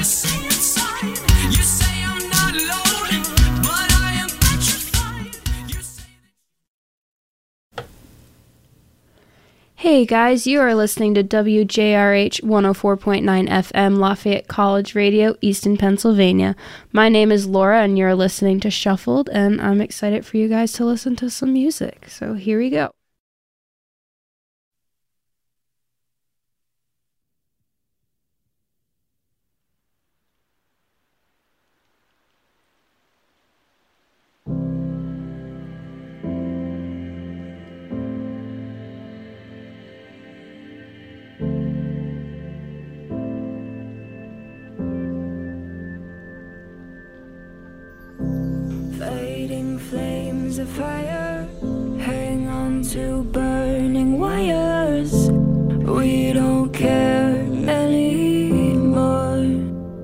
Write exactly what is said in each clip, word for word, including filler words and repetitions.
Hey guys, you are listening to W J R H one oh four point nine F M Lafayette College Radio, Easton, Pennsylvania. My name is Laura and you're listening to Shuffled, and I'm excited for you guys to listen to some music. So here we go. Fading flames of fire hang on to burning wires. We don't care anymore.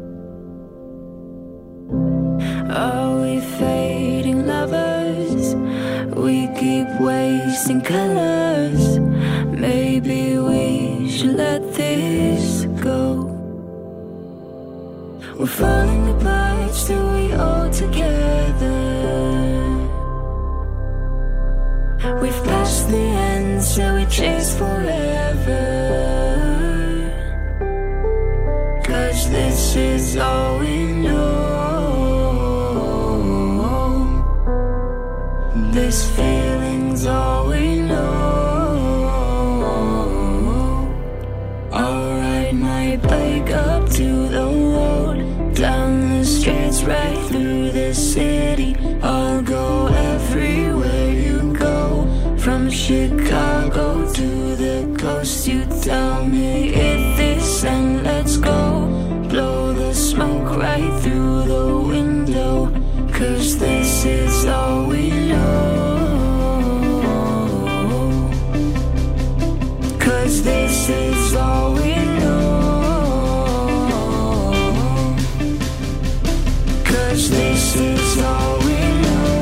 Are we fading lovers? We keep wasting colors. Maybe we should let this go. We're falling apart, still we all together. We've passed the end, so we chase forever. Cause this is all we know. This feeling's all we know. I'll ride my bike up to the road, down the streets, right through the city. I'll go everywhere you go, from Chicago to the coast. You tell me hit this and let's go. Blow the smoke right through the window. Cause this is all we know. Cause this is all we know. Cause this is all we know.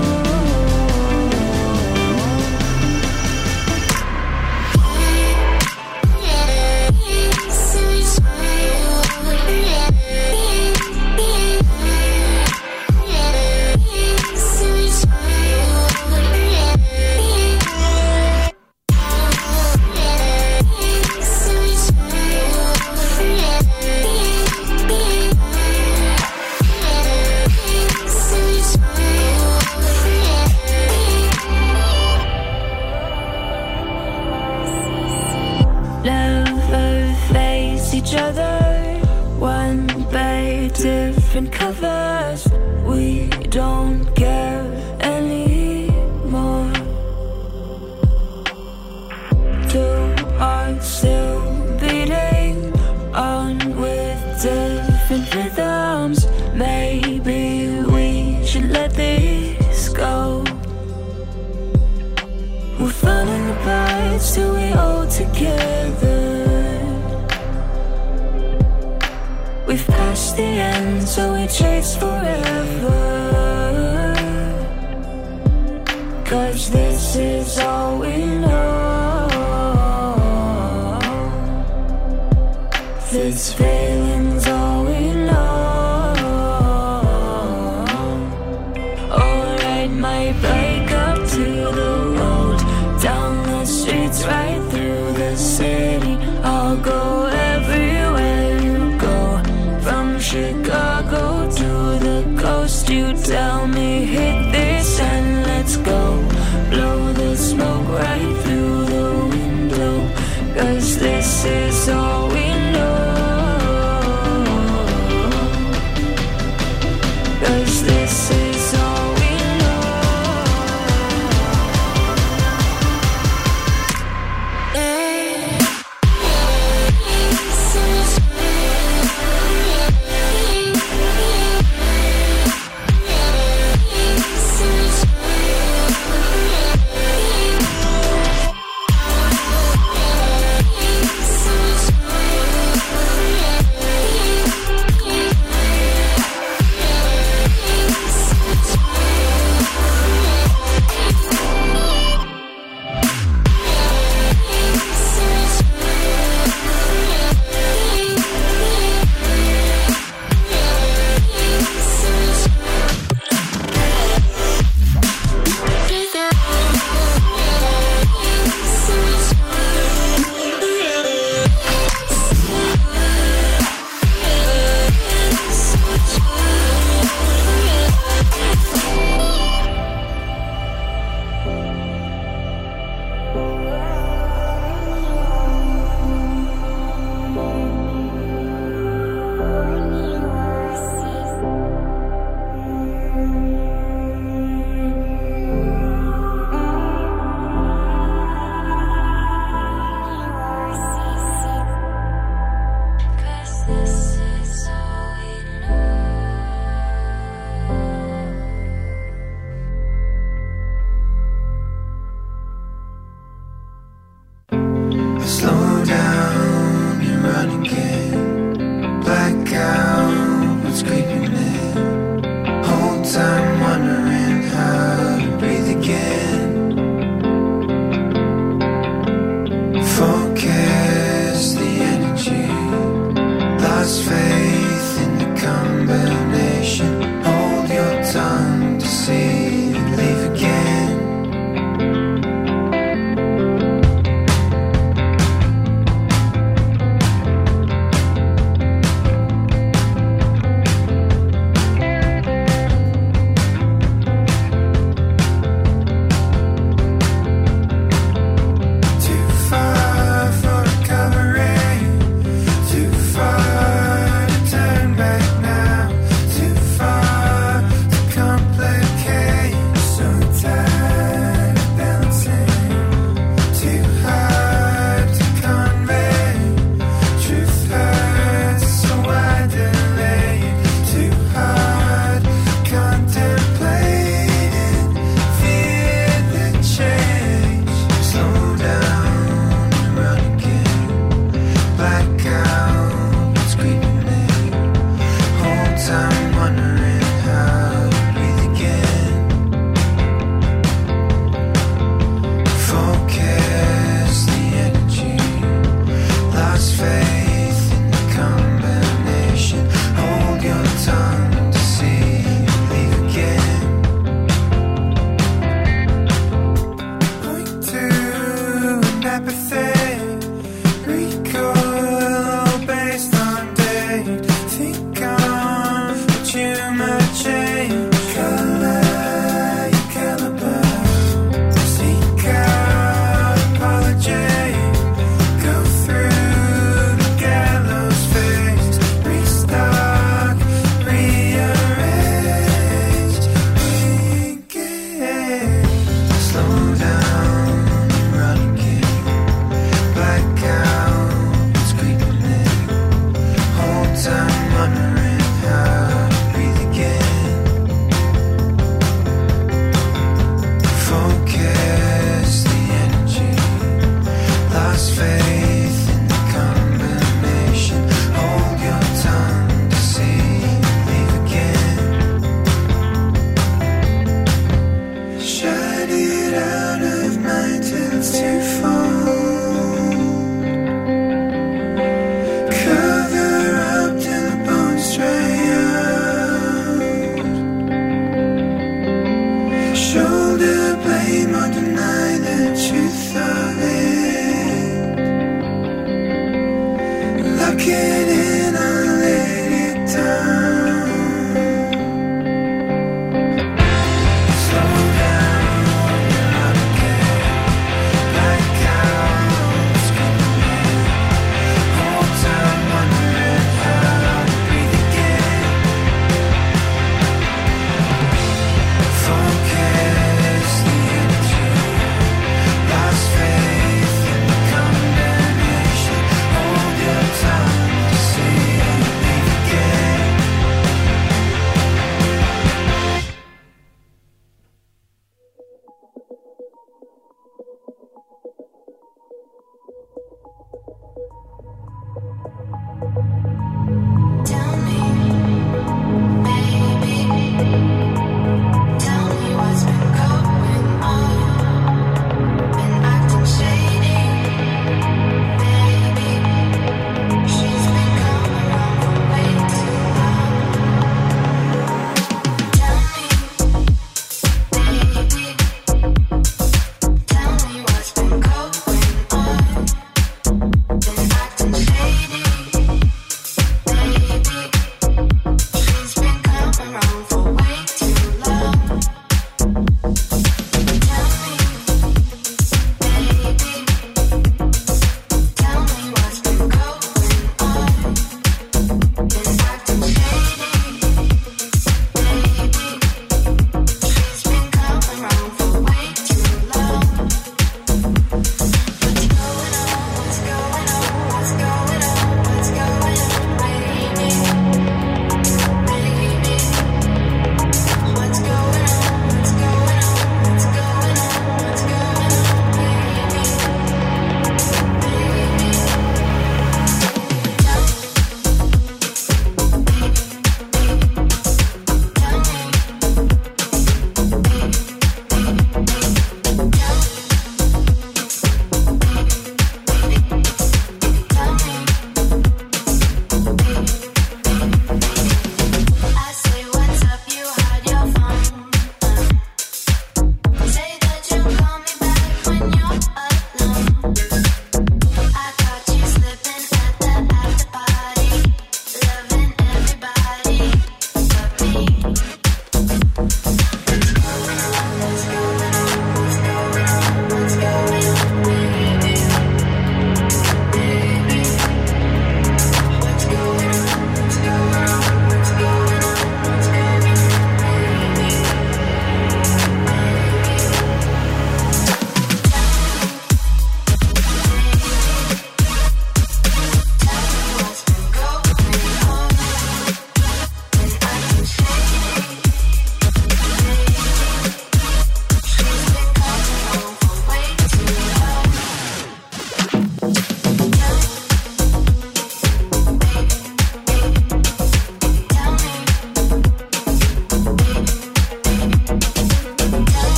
Each other, one bed, different covers. We don't care anymore. Two hearts still beating on with different rhythms. Maybe we should let this go. We're falling apart, still we all together. We've passed the end, so we chase forever. Cause this is all we know. This feeling's all we know. I'll ride my bike up to the road, down the streets, right through the city. I'll go everywhere you go, from Chicago to the coast. You tell me hit this and let's go. Blow the smoke right through the window. Cause this is all we know. Cause this is all we know.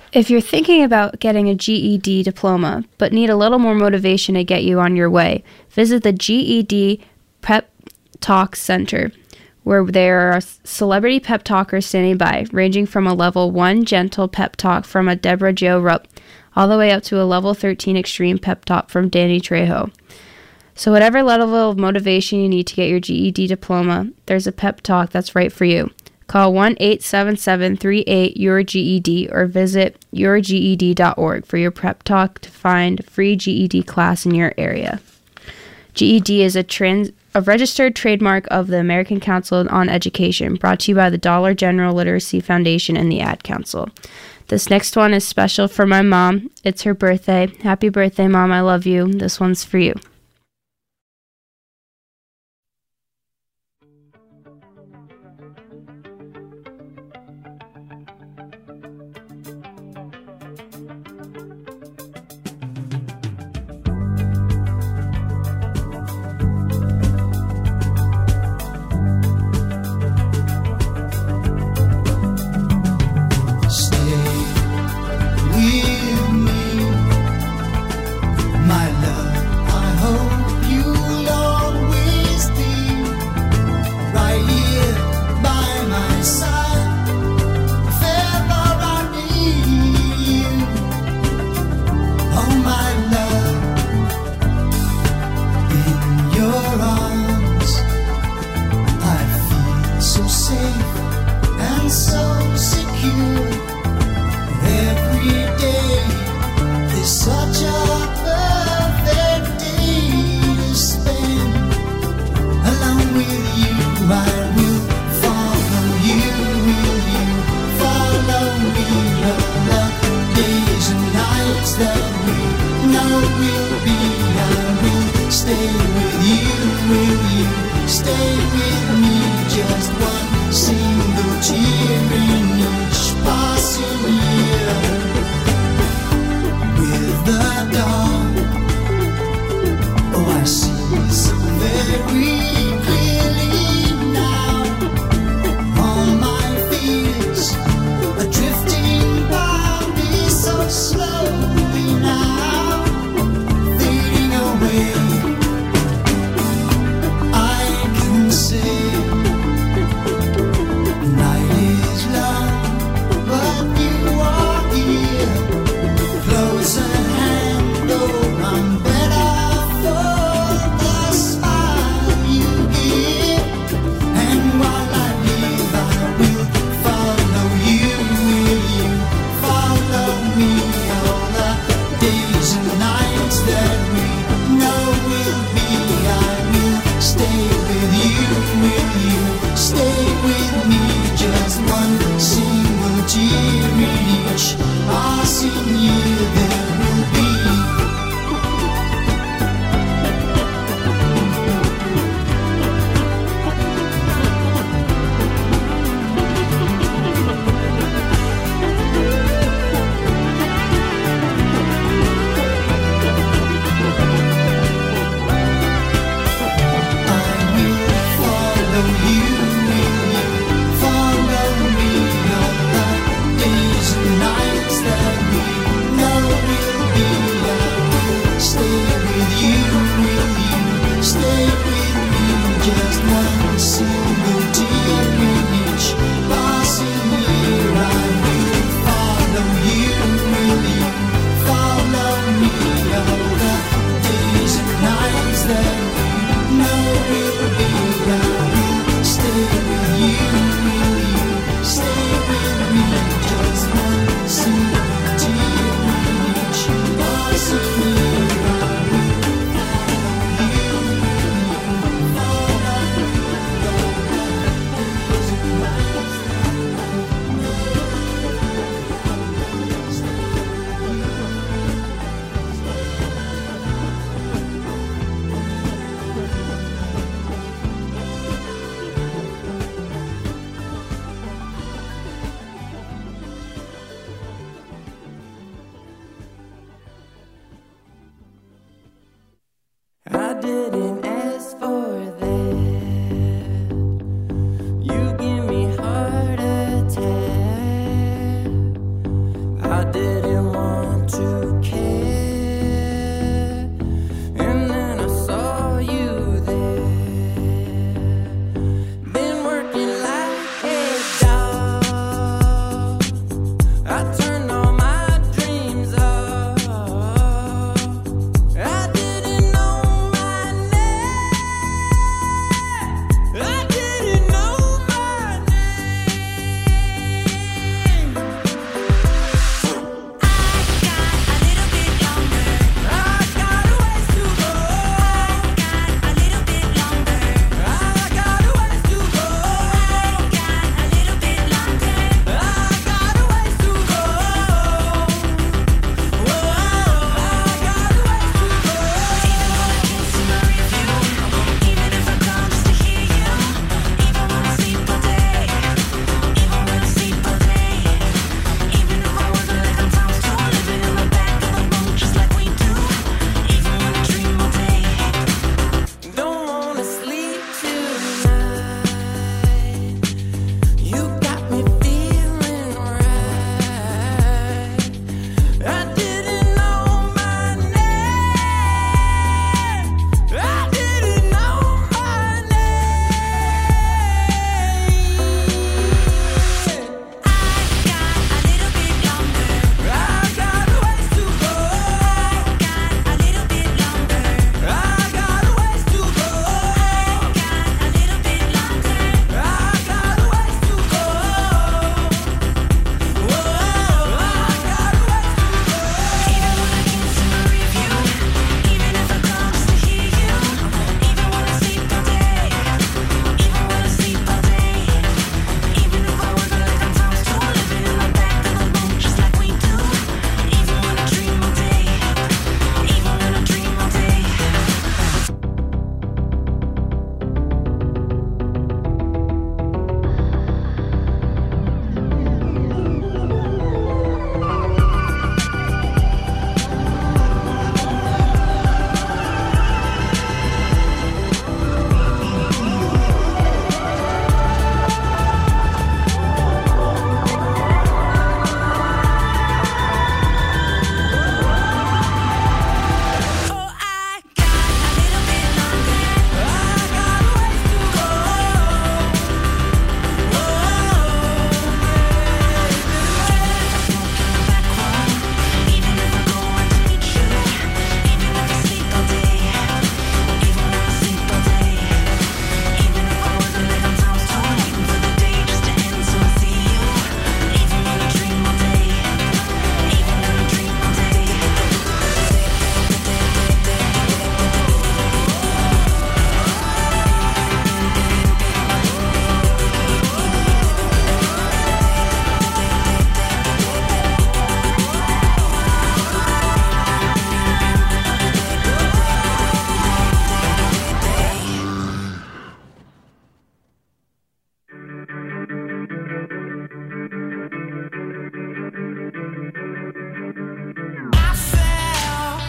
If you're thinking about getting a G E D diploma, but need a little more motivation to get you on your way, visit the G E D Pep Talk Center, where there are celebrity pep talkers standing by, ranging from a level one gentle pep talk from a Deborah Jo Rupp, all the way up to a level thirteen extreme pep talk from Danny Trejo. So whatever level of motivation you need to get your G E D diploma, there's a pep talk that's right for you. Call one eight seven seven three eight Y O U R G E D or visit your G E D dot org for your prep talk to find a free G E D class in your area. G E D is a, trans- a registered trademark of the American Council on Education, brought to you by the Dollar General Literacy Foundation and the Ad Council. This next one is special for my mom. It's her birthday. Happy birthday, Mom. I love you. This one's for you.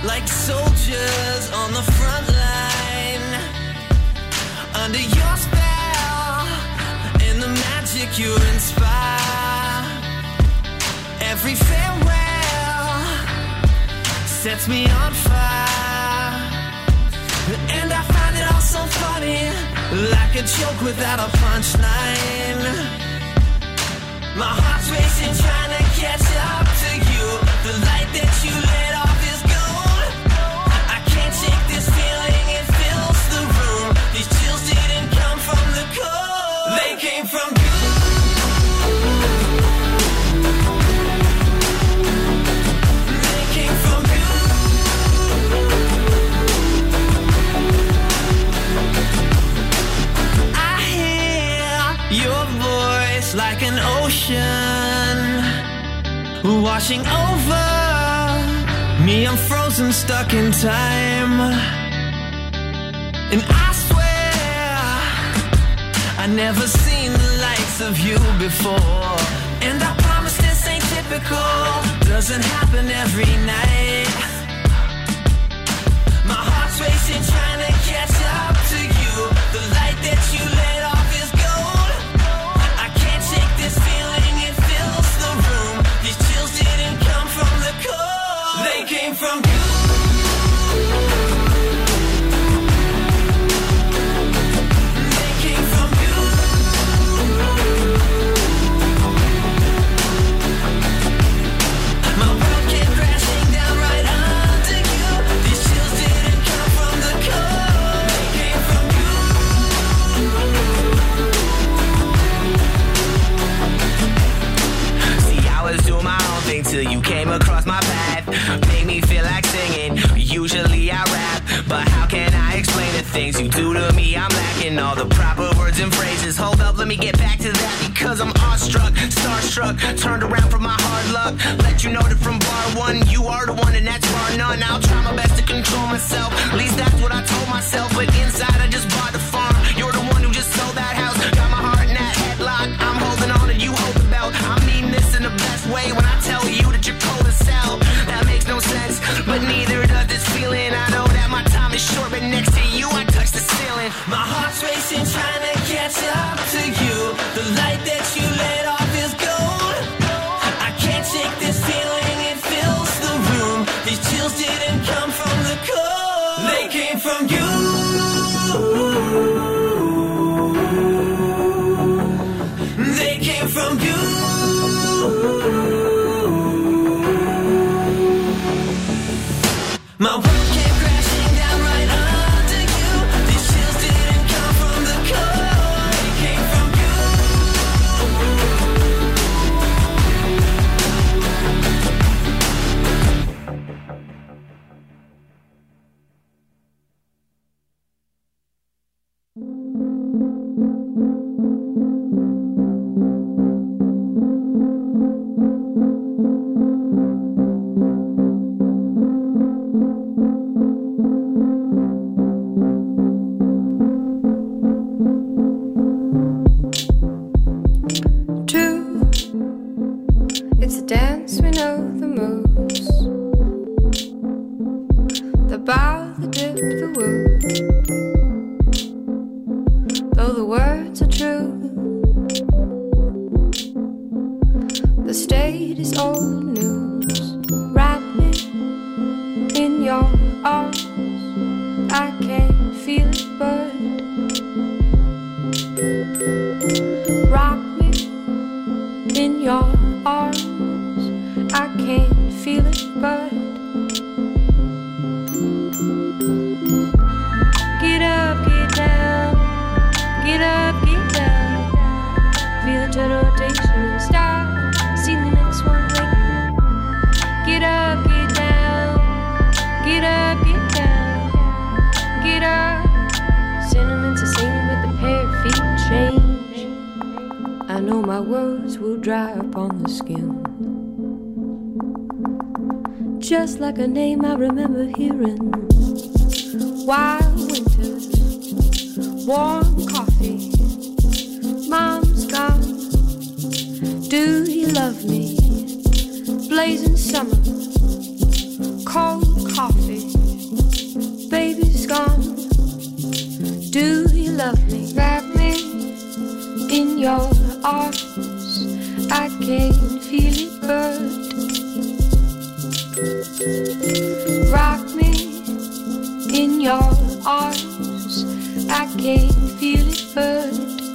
like soldiers on the front line, under your spell and the magic you inspire. Every farewell sets me on fire, and I find it all so funny, like a joke without a punchline. My heart's racing, trying to catch up to you. The light that you lit off is gold. I can't shake this feeling, it fills the room. These chills didn't come from the cold, they came from you. They came from you. I hear your voice like an ocean washing over me. I'm frozen, stuck in time, and I swear I never seen the likes of you before. And I promise this ain't typical, doesn't happen every night. My heart's racing, trying to catch up to you. The light that you lit off is gold. I can't shake this feeling, it fills the room. These chills didn't come from the cold, they came from you. They came from you. My world came crashing down right under you. These chills didn't come from the cold, they came from you. See, I was doing my own thing till you came across my path. Made me feel like singing, usually I rap, but how can I explain the things you do to me? I'm lacking all the proper words and phrases. Hold up, let me get back to that, because I'm awestruck, starstruck, turned around from my hard luck. Let you know that from bar one, you are the one and that's bar none. I'll try my best to control myself, at least that's what I told myself. But inside I just bought the farm, you're the one who just sold that house. Got my heart in that headlock, I'm holding on and you hold the belt. I mean this in the best way when I tell you that you're cold as hell. That makes no sense, but neither does this feeling. I know that my time is short, but next to you I touch the ceiling. My heart's racing, trying to catch up to you. The light that you lit off is gold. I can't shake this feeling, it fills the room. These chills didn't come from the cold, they came from you. They came from you. My world came crashing down right under you. These chills didn't come from the cold, they came from you. Just like a name I remember hearing. Wild winters, warm coffee, mom's gone. Do you love me? Blazing summer, cold coffee, Do you love me? Wrap me in your arms. I can feel it burn. Rock me in your arms. I can feel it burn.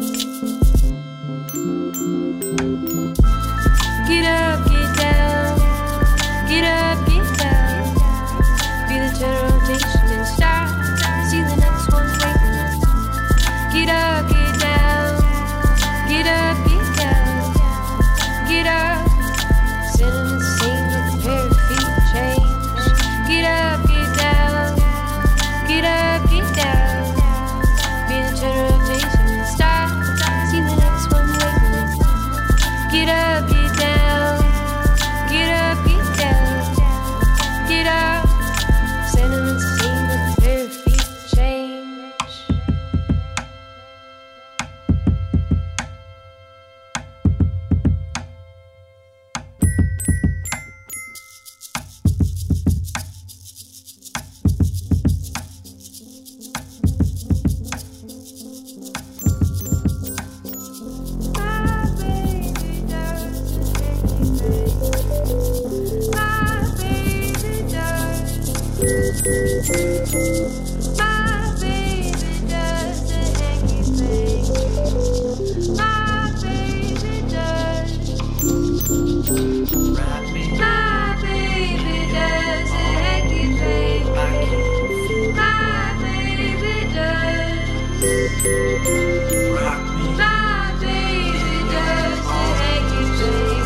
Get up, get down. Get up, get down. Feel the turn rotation and start. See the next one waiting. Get up, get down. Get up, get down. Get up. Sitting in the same with a pair of feet change. Get up, get down. Get up, get down. Feel the turn rotation and start. See the next one waiting. Get up, get down. Get up, get down. Get up. Sentiments seem with a pair of feet change. My baby does it. My baby does. My baby does the hanky thing. My baby does. My baby does the hanky thing. My baby does. My baby does the hanky thing.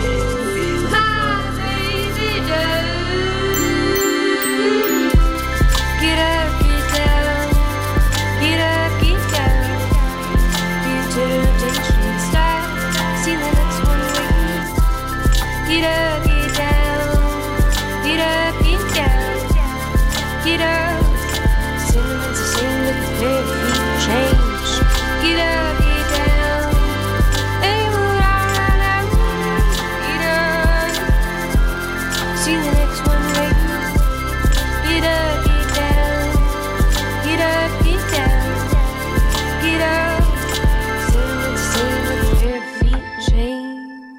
My baby does. Get up, get down. Get up, get down. Feel to the rotation start. See the next one waiting. Get up, get down. Get up, get down. Get up. Sentiments the same with the pair of feet change. Get up, get down. Hey, move on, on. Get up. See the next one waiting. Get up, get down. Get up, get down. Get up. Sentiments the same with the pair of feet change.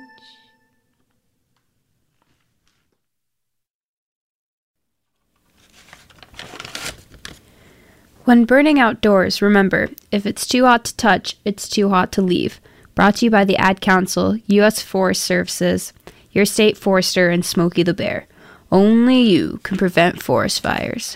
When burning outdoors, remember, if it's too hot to touch, it's too hot to leave. Brought to you by the Ad Council, U S Forest Services, your state forester, and Smokey the Bear. Only you can prevent forest fires.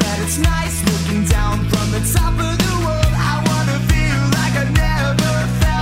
Top of the world, I wanna feel like I never felt.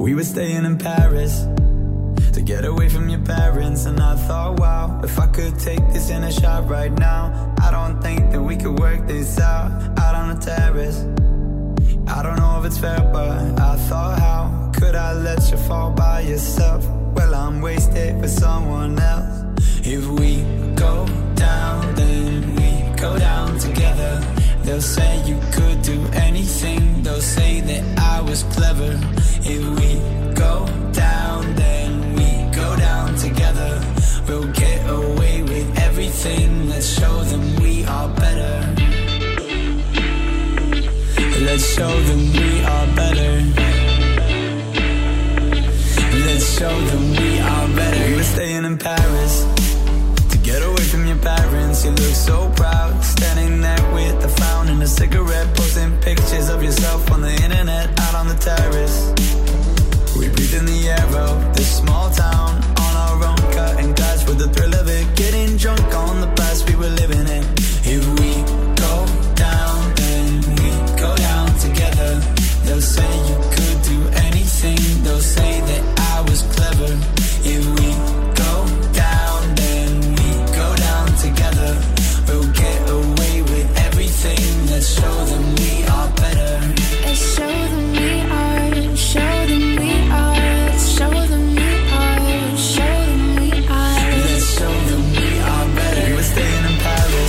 We were staying in Paris to get away from your parents, and I thought, wow, if I could take this in a shot right now, I don't think that we could work this out, out on the terrace. I don't know if it's fair, but I thought, how could I let you fall by yourself? Well, I'm wasted with someone else. If we go down, then we go down together. They'll say you could do anything, they'll say that I was clever. If we go down, then we go down together. We'll get away with everything, let's show them we are better. Let's show them we are better. Let's show them we are better. We were staying in Paris to get away from your parents. You look so proud, standing there with a frown and a cigarette, posting pictures of yourself on the internet, out on the terrace. We breathe in the air of this small town on our own, cutting glass with the thrill of it, getting drunk on the past we were living in. If we go down, then we go down together. They'll say you could do anything, they'll say that I was clever. If we go down, then we go down together. We'll get away with everything, let's show them we are better. Let's show them we are, show them we are, let's show them we are, show them we are. Let's show them we are better. We were staying in Paris.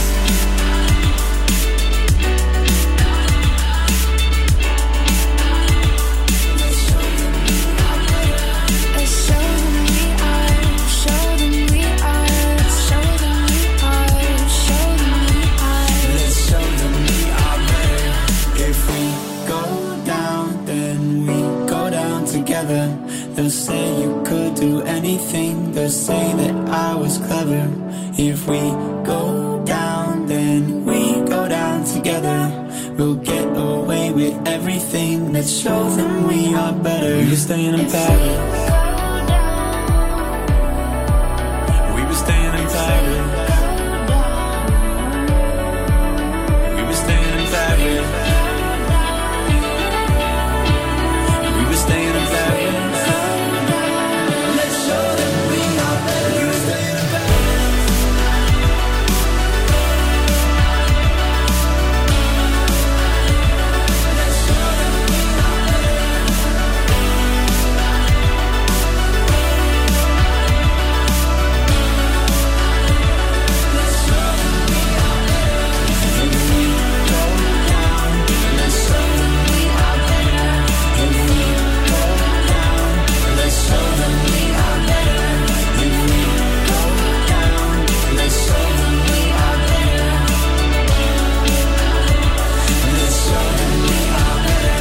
Let's show them we are better. Let's show them we are, show them we are, let's show them we are, show them we are. Let's show them we are better. If we go down, then we go down together. They'll say you could do anything, they'll say that I was clever. If we go down, then we go down together. We'll get away with everything, let's show them we are better. We were staying in Paris. We were staying in Paris. We were staying in Paris. We were staying in Paris. Let's show them we are better. We were staying in Paris. Let's show them we are better. Let's show them we are better. If we go down, let's show them we are better. If we go down, let's show them we are better. If we go down, let's show them we are better. Let's show them we are better.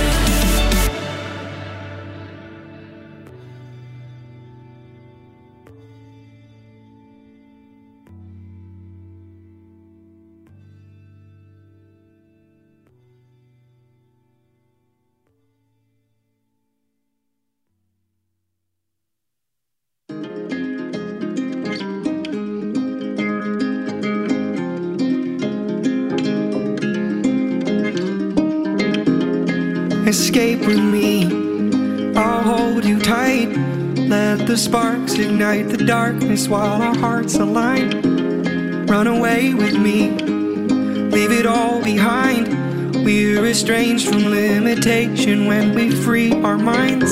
Escape with me, I'll hold you tight. Let the sparks ignite the darkness while our hearts align. Run away with me, leave it all behind. We're estranged from limitation when we free our minds.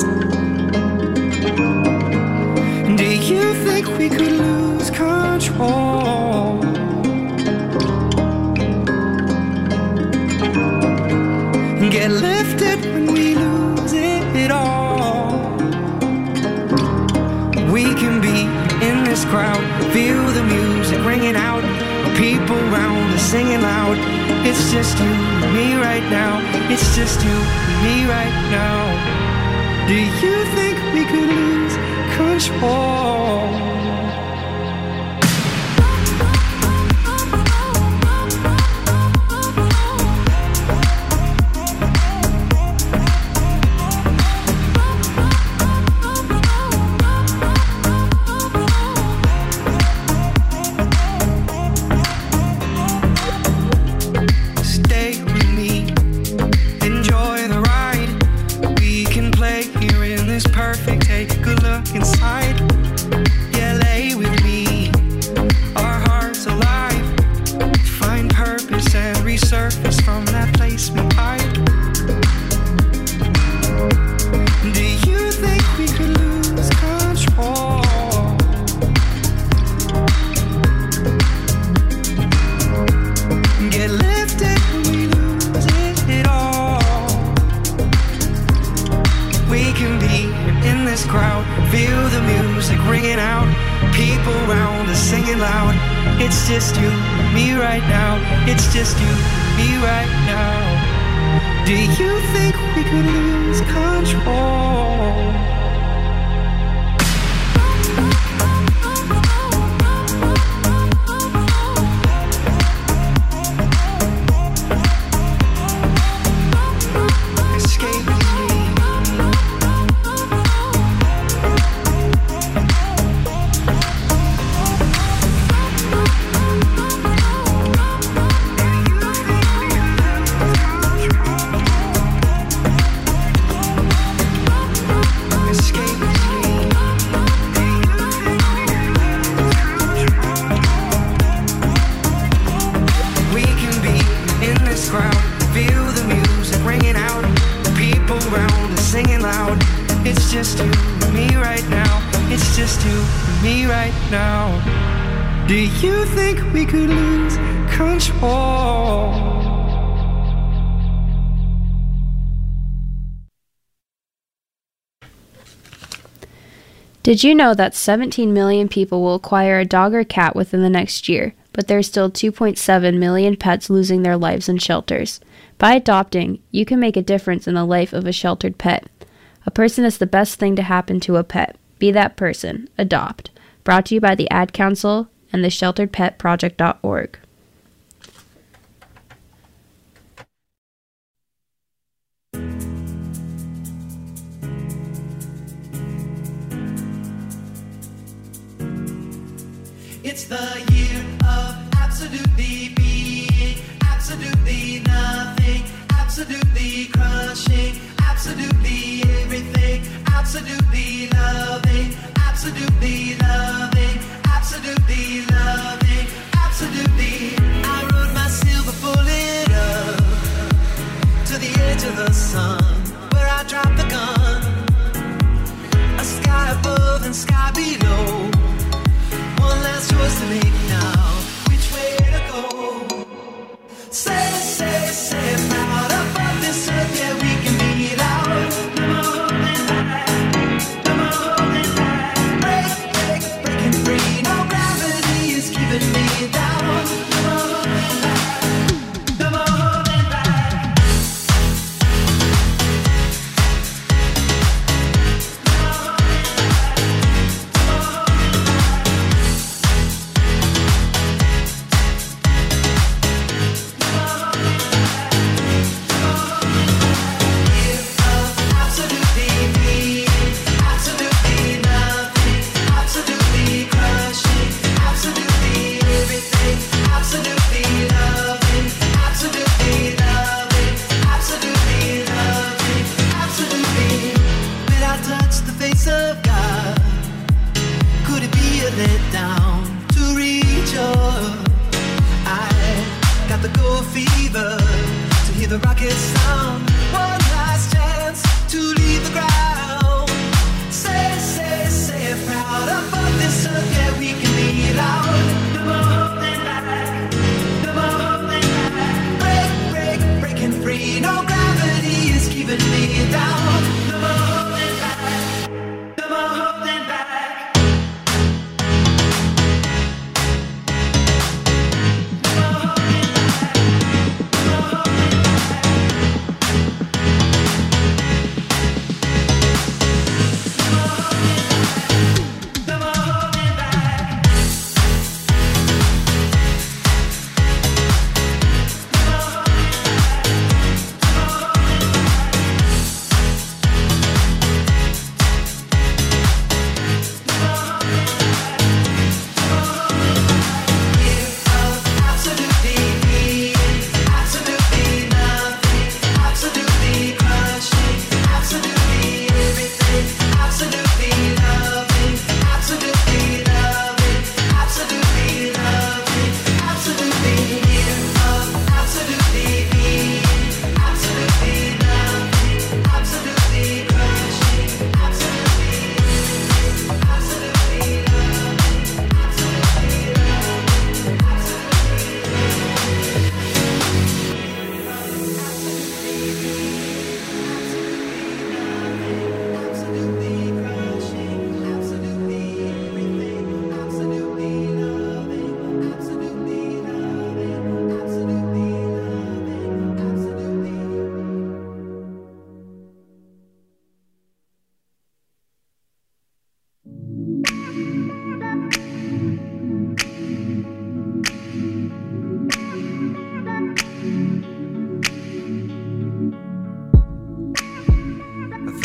Do you think we could lose control? Get lifted when we lose it all. We can be in this crowd, feel the music ringing out, people around us singing loud. It's just you and me right now, it's just you and me right now. Do you think we could lose control? Perfect music ringing out, people around us singing loud. It's just you, me right now. It's just you, me right now. Do you think we could lose control? It's just you and me right now. It's just you and me right now. Do you think we could lose control? Did you know that seventeen million people will acquire a dog or cat within the next year, but there's still two point seven million pets losing their lives in shelters? By adopting, you can make a difference in the life of a sheltered pet. A person is the best thing to happen to a pet. Be that person. Adopt. Brought to you by the Ad Council and the sheltered pet project dot org. It's the year of absolutely being, absolutely nothing, absolutely crushing, absolutely everything, absolutely loving, absolutely loving, absolutely loving, absolutely. I rode my silver bullet up to the edge of the sun, where I dropped the gun. A sky above and sky below. One last choice to make now. Which way to go? Say, say, say, proud about this earth, yeah, we can be loud. No more holding back, no more holding back. Break, break, breaking free. No gravity is keeping me down. No more holding back, no more holding back.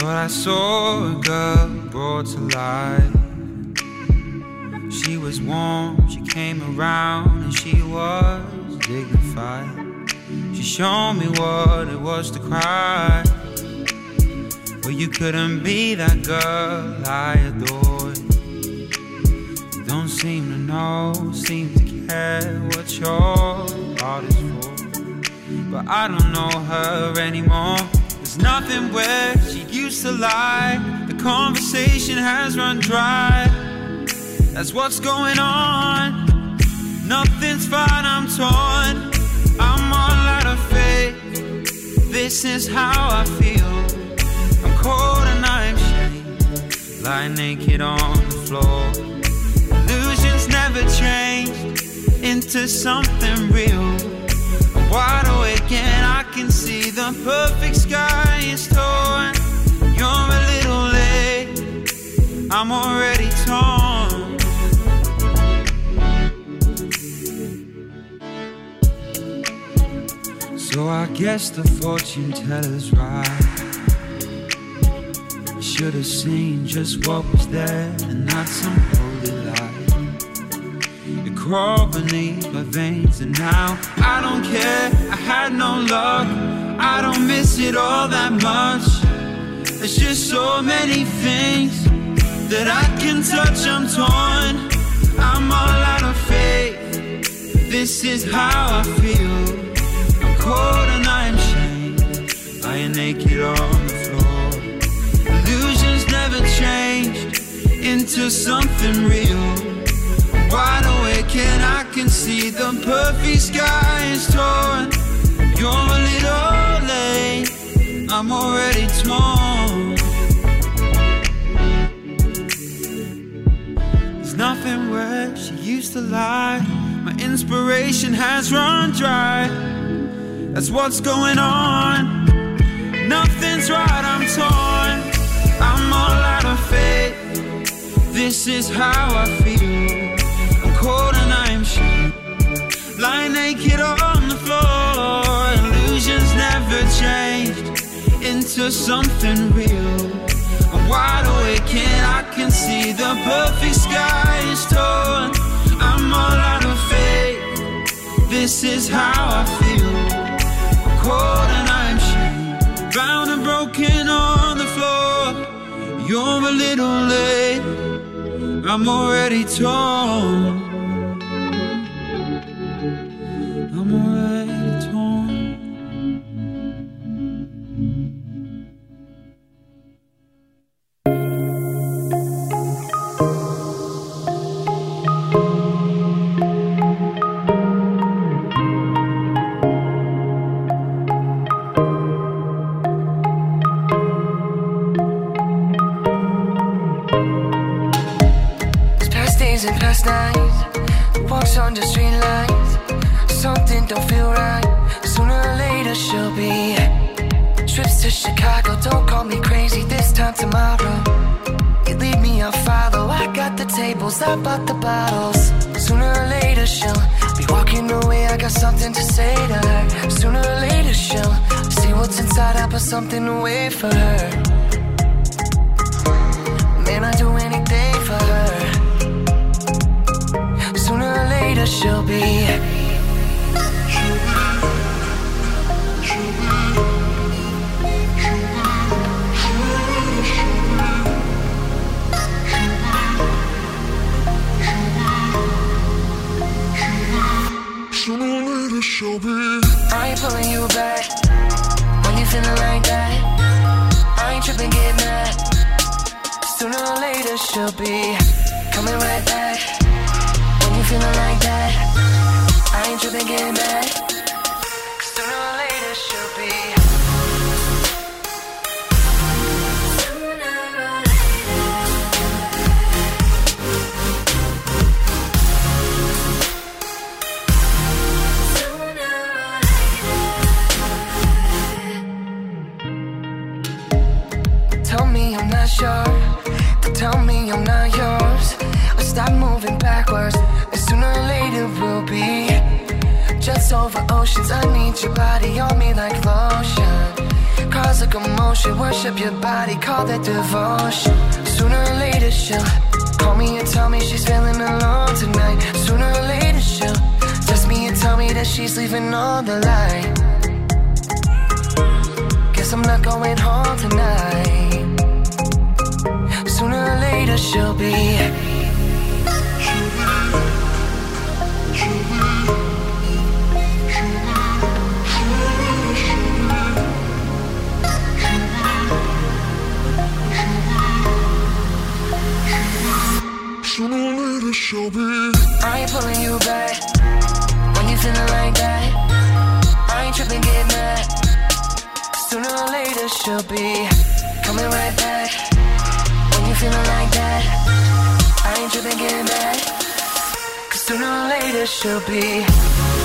Thought I saw a girl brought to life. She was warm, she came around, and she was dignified. She showed me what it was to cry. Well, you couldn't be that girl I adored. You don't seem to know, seem to care what your heart is for. But I don't know her anymore. There's nothing where she used to lie. The conversation has run dry. That's what's going on. Nothing's fine, I'm torn. I'm all out of faith. This is how I feel. I'm cold and I'm shamed, lying naked on the floor. Illusions never changed into something real. I'm wide awake and I can see the perfect sky is torn. You're a little late, I'm already torn. So I guess the fortune teller's right. I should have seen just what was there and not some holy light. It crawled beneath my veins and now I don't care. I had no luck, I don't miss it all that much. There's just so many things that I can touch, I'm torn. I'm all out of faith. This is how I feel. Cold and I'm shamed, lying naked on the floor. Illusions never changed into something real. I'm wide awake and I can see the perfect sky is torn. You're a little late, I'm already torn. There's nothing where she used to lie. My inspiration has run dry. That's what's going on. Nothing's right, I'm torn. I'm all out of faith. This is how I feel. I'm cold and I'm shamed, lying naked on the floor. Illusions never changed into something real. I'm wide awake and I can see the perfect sky is torn. I'm all out of faith. This is how I feel. Cold and I'm shamed, bound and broken on the floor. You're a little late, I'm already torn. I'm already torn. And past nights, walks on the street lights. Something don't feel right. Sooner or later she'll be. Trips to Chicago, don't call me crazy. This time tomorrow, you leave me, I'll follow. I got the tables, I bought the bottles. Sooner or later she'll be walking away. I got something to say to her. Sooner or later she'll see what's inside. I put something away for her. Man, I'd do anything for her. Sooner or later she'll be. I ain't pulling you back when you feeling like that. I ain't tripping, get mad. Sooner or later she'll be coming right back. You feeling like that? I ain't tripping, getting back. Sooner or later she'll be. Sooner or later. Tell me I'm not sure. Tell me I'm not yours. Stop moving backwards. Sooner or later we'll be jets over oceans. I need your body on me like lotion. Caught cause a commotion. Worship your body, call that devotion. Sooner or later she'll call me and tell me she's feeling alone tonight. Sooner or later she'll text me and tell me that she's leaving on the line. Guess I'm not going home tonight. Sooner or later she'll be Sooner or later she'll be I ain't pulling you back when you feeling like that. I ain't tripping, get mad. Sooner or later she'll be coming right back when you feeling like that. I ain't tripping, get mad. Cause sooner or later she'll be